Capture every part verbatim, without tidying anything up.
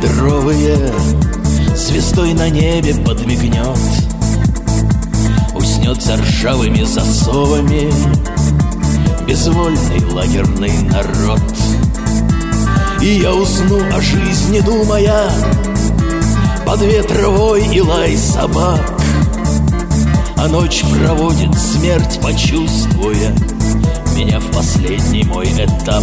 двухметровые звездой на небе подмигнет, уснет за ржавыми засовами безвольный лагерный народ. И я усну о жизни, думая, под ветровой и лай собак, а ночь проводит смерть, почувствуя меня в последний мой этап.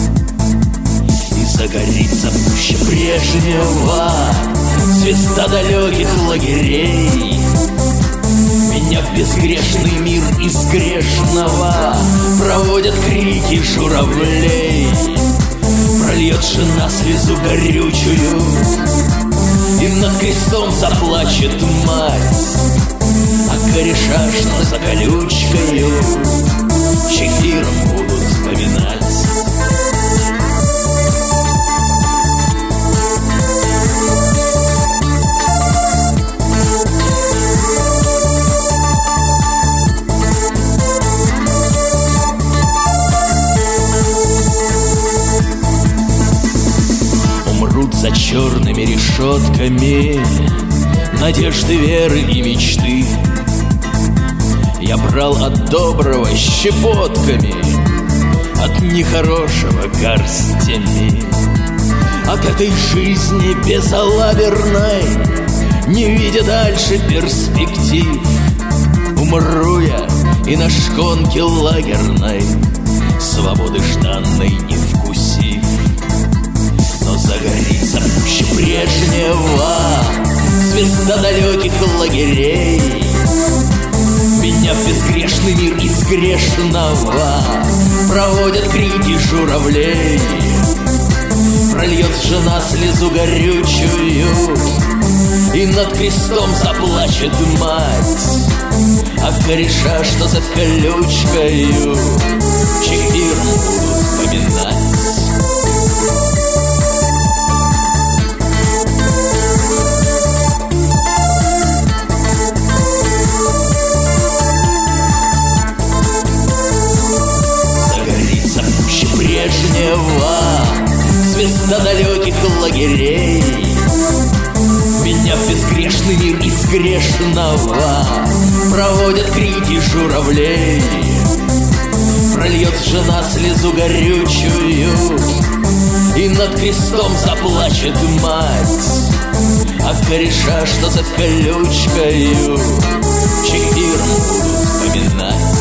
И загорится пуще прежнего звезда далеких лагерей. Меня в безгрешный мир из грешного проводят крики журавлей. Прольет жена слезу горючую, и над крестом заплачет мать. А кореша, что за колючкою, чефиром будут вспоминать. Умрут за черными решетками надежды, веры и мечты. Я брал от доброго щепотками, от нехорошего горстями. От этой жизни безалаберной, не видя дальше перспектив, умру я и на шконке лагерной свободы жданной не вкусив. Но загорится пуще прежнего звезда далеких лагерей. Меня в безгрешный мир из грешного проводят крики журавлей. Прольет жена слезу горючую, и над крестом заплачет мать. А кореша, что за колючкою, чефиром будут поминать. Прежнего звезда далеких лагерей. Меня в безгрешный мир из грешного проводят крики журавлей. Прольет жена слезу горючую, и над крестом заплачет мать. А кореша, что за колючкою, чефиром будут поминать.